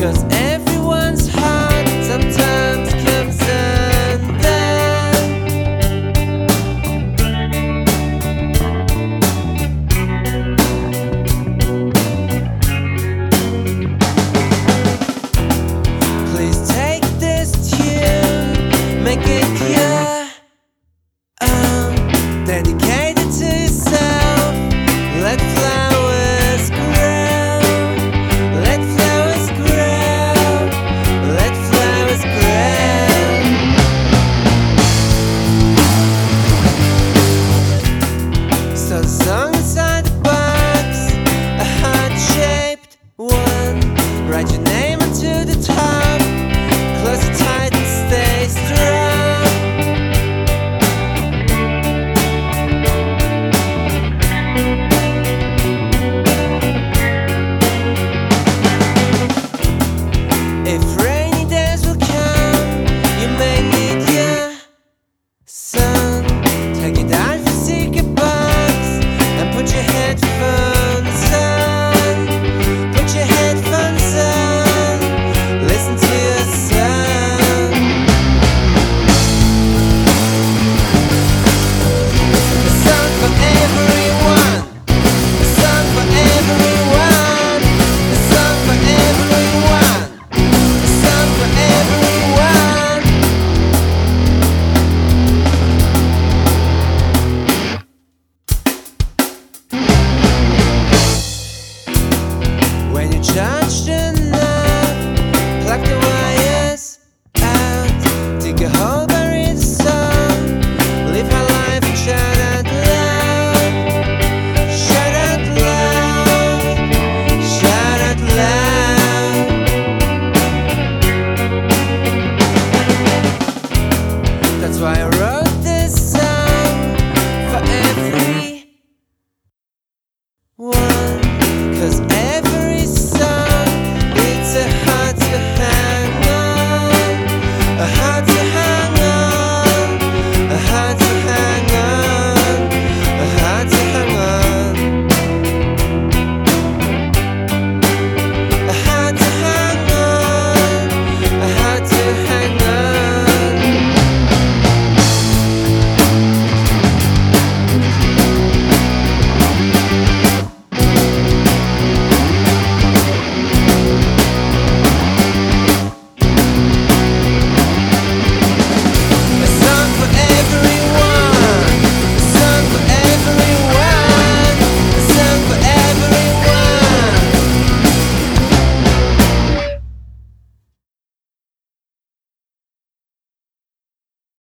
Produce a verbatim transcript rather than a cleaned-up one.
'cause everyone's heart sometimes comes undone. Please take this tune, make it your own, dedicated to yourself. Let flowers grow, let flowers grow, let flowers grow. So the song inside the box, a heart-shaped one. Write your name